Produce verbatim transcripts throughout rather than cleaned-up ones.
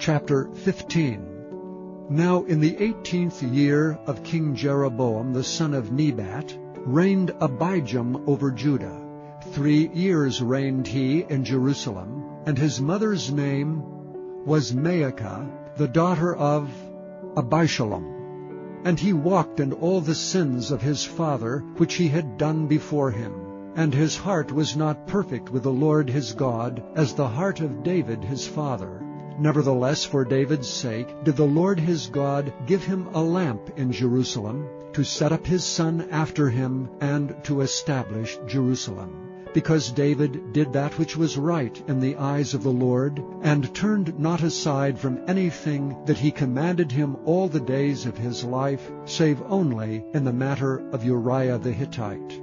Chapter fifteen. Now in the eighteenth year of King Jeroboam the son of Nebat reigned Abijam over Judah. Three years reigned he in Jerusalem, and his mother's name was Maacah, the daughter of Abishalom. And he walked in all the sins of his father, which he had done before him. And his heart was not perfect with the Lord his God, as the heart of David his father. Nevertheless, for David's sake did the Lord his God give him a lamp in Jerusalem, to set up his son after him, and to establish Jerusalem. Because David did that which was right in the eyes of the Lord, and turned not aside from anything that he commanded him all the days of his life, save only in the matter of Uriah the Hittite.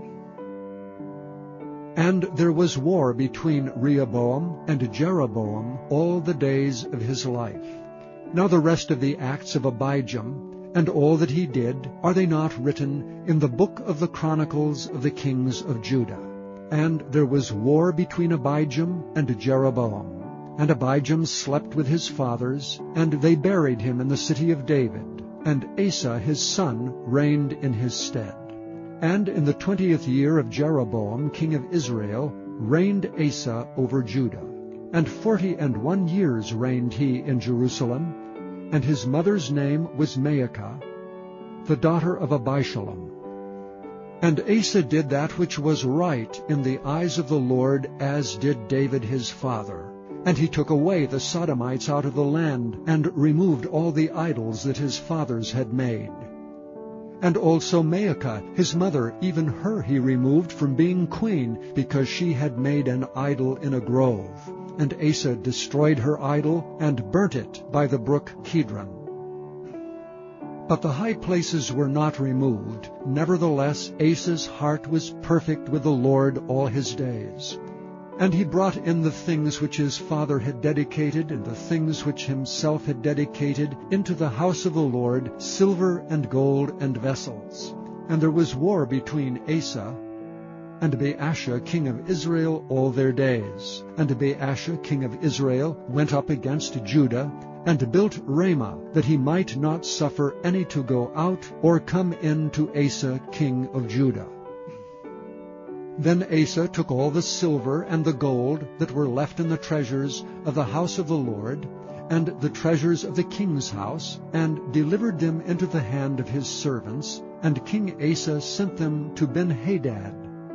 And there was war between Rehoboam and Jeroboam all the days of his life. Now the rest of the acts of Abijam, and all that he did, are they not written in the book of the Chronicles of the kings of Judah? And there was war between Abijam and Jeroboam. And Abijam slept with his fathers, and they buried him in the city of David. And Asa his son reigned in his stead. And in the twentieth year of Jeroboam king of Israel reigned Asa over Judah. And forty and one years reigned he in Jerusalem, and his mother's name was Maacah, the daughter of Abishalom. And Asa did that which was right in the eyes of the Lord, as did David his father. And he took away the Sodomites out of the land, and removed all the idols that his fathers had made. And also Maacah his mother, even her he removed from being queen, because she had made an idol in a grove. And Asa destroyed her idol, and burnt it by the brook Kidron. But the high places were not removed. Nevertheless, Asa's heart was perfect with the Lord all his days. And he brought in the things which his father had dedicated, and the things which himself had dedicated, into the house of the Lord, silver and gold and vessels. And there was war between Asa and Baasha king of Israel all their days. And Baasha king of Israel went up against Judah, and built Ramah, that he might not suffer any to go out or come in to Asa king of Judah. Then Asa took all the silver and the gold that were left in the treasures of the house of the Lord, and the treasures of the king's house, and delivered them into the hand of his servants, and King Asa sent them to Ben-Hadad,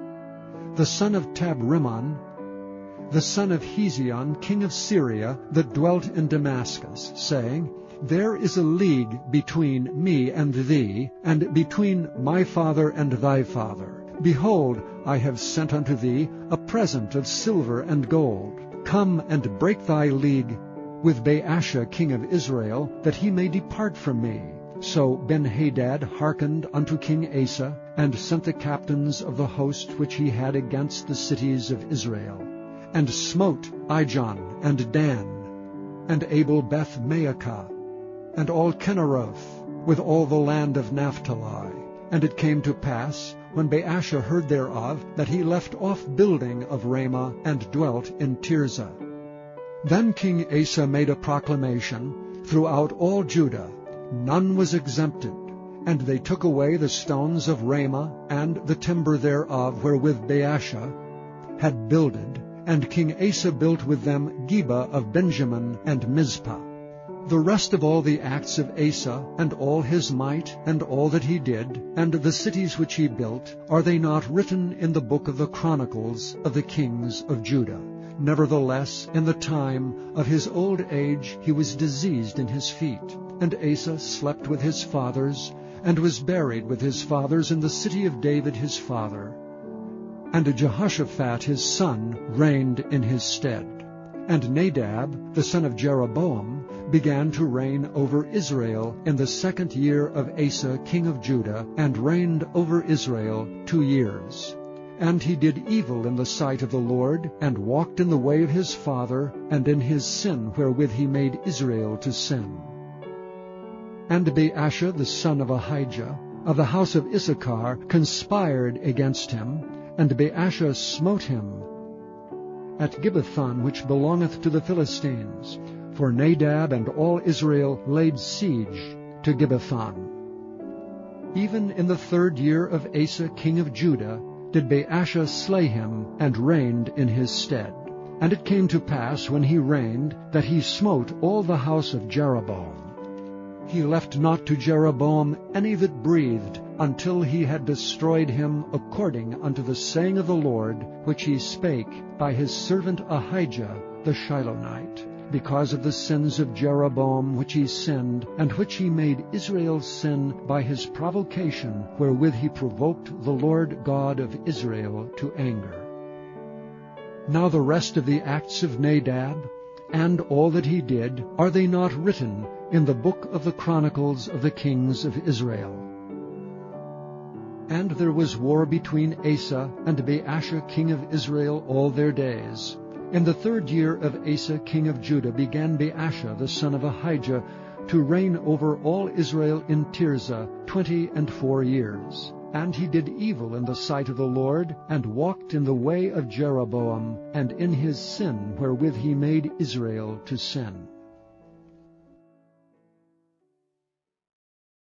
the son of Tabrimon, the son of Hezion, king of Syria, that dwelt in Damascus, saying, There is a league between me and thee, and between my father and thy father. Behold, I have sent unto thee a present of silver and gold. Come and break thy league with Baasha king of Israel, that he may depart from me. So Ben-Hadad hearkened unto King Asa, and sent the captains of the host which he had against the cities of Israel, and smote Ijon, and Dan, and Abel-Beth-Maacah, and all Kinneroth, with all the land of Naphtali. And it came to pass, when Baasha heard thereof, that he left off building of Ramah, and dwelt in Tirzah. Then King Asa made a proclamation throughout all Judah, none was exempted. And they took away the stones of Ramah, and the timber thereof, wherewith Baasha had builded. And King Asa built with them Geba of Benjamin and Mizpah. The rest of all the acts of Asa, and all his might, and all that he did, and the cities which he built, are they not written in the book of the Chronicles of the kings of Judah? Nevertheless, in the time of his old age he was diseased in his feet. And Asa slept with his fathers, and was buried with his fathers in the city of David his father. And Jehoshaphat his son reigned in his stead. And Nadab, the son of Jeroboam, began to reign over Israel in the second year of Asa king of Judah, and reigned over Israel two years. And he did evil in the sight of the Lord, and walked in the way of his father, and in his sin wherewith he made Israel to sin. And Baasha the son of Ahijah, of the house of Issachar, conspired against him, and Baasha smote him at Gibbethon, which belongeth to the Philistines. For Nadab and all Israel laid siege to Gibbethon. Even in the third year of Asa king of Judah did Baasha slay him, and reigned in his stead. And it came to pass, when he reigned, that he smote all the house of Jeroboam. He left not to Jeroboam any that breathed, until he had destroyed him according unto the saying of the Lord, which he spake by his servant Ahijah the Shilonite, because of the sins of Jeroboam which he sinned, and which he made Israel sin by his provocation, wherewith he provoked the Lord God of Israel to anger. Now the rest of the acts of Nadab, and all that he did, are they not written in the book of the chronicles of the kings of Israel? And there was war between Asa and Baasha king of Israel all their days. In the third year of Asa king of Judah began Baasha the son of Ahijah to reign over all Israel in Tirzah twenty and four years. And he did evil in the sight of the Lord, and walked in the way of Jeroboam, and in his sin wherewith he made Israel to sin.